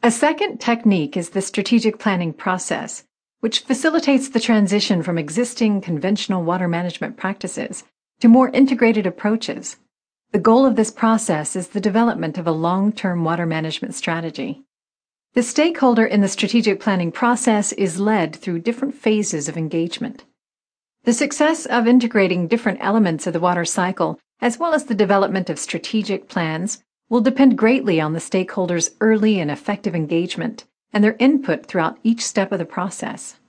A second technique is the strategic planning process, which facilitates the transition from existing conventional water management practices to more integrated approaches. The goal of this process is the development of a long-term water management strategy. The stakeholder in the strategic planning process is led through different phases of engagement. The success of integrating different elements of the water cycle, as well as the development of strategic plans, will depend greatly on the stakeholders' early and effective engagement and their input throughout each step of the process.